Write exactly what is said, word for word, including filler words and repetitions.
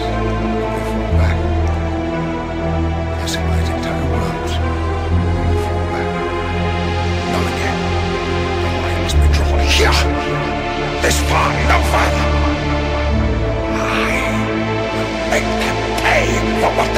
We fall back. Desecrate entire worlds. We fall back. Not again. The line must be drawn here. This far, no further. I will make them pay for what